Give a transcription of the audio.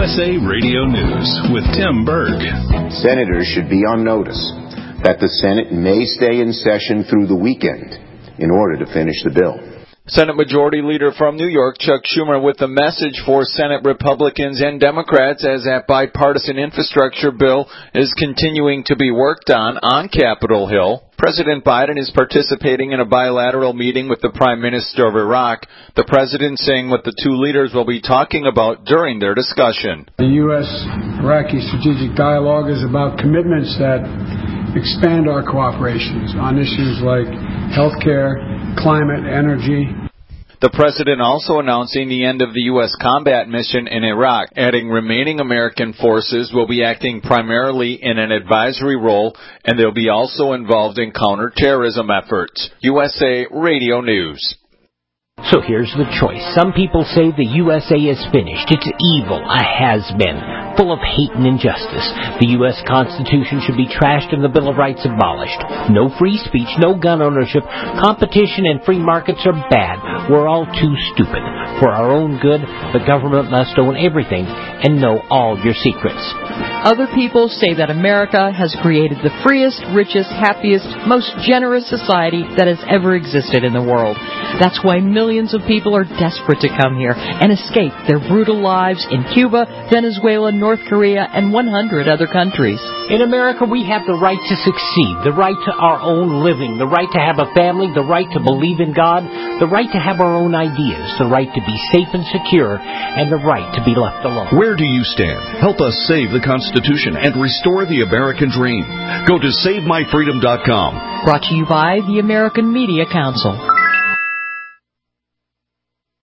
USA Radio News with Tim Berg. Senators should be on notice that the Senate may stay in session through the weekend in order to finish the bill. Senate Majority Leader from New York, Chuck Schumer, with a message for Senate Republicans and Democrats as that bipartisan infrastructure bill is continuing to be worked on Capitol Hill. President Biden is participating in a bilateral meeting with the Prime Minister of Iraq. The president saying what the two leaders will be talking about during their discussion. The U.S.-Iraqi strategic dialogue is about commitments that expand our cooperations on issues like healthcare, climate, energy. The president also announcing the end of the U.S. combat mission in Iraq, adding remaining American forces will be acting primarily in an advisory role, and they'll be also involved in counterterrorism efforts. USA Radio News. So here's the choice. Some people say the USA is finished. It's evil, a has-been, full of hate and injustice. The U.S. Constitution should be trashed and the Bill of Rights abolished. No free speech, no gun ownership. Competition and free markets are bad. We're all too stupid. For our own good, the government must own everything and know all your secrets. Other people say that America has created the freest, richest, happiest, most generous society that has ever existed in the world. That's why millions of people are desperate to come here and escape their brutal lives in Cuba, Venezuela, North Korea, and 100 other countries. In America, we have the right to succeed, the right to our own living, the right to have a family, the right to believe in God, the right to have our own ideas, the right to be safe and secure, and the right to be left alone. Where do you stand? Help us save the Constitution and restore the American dream. Go to SaveMyFreedom.com. Brought to you by the American Media Council.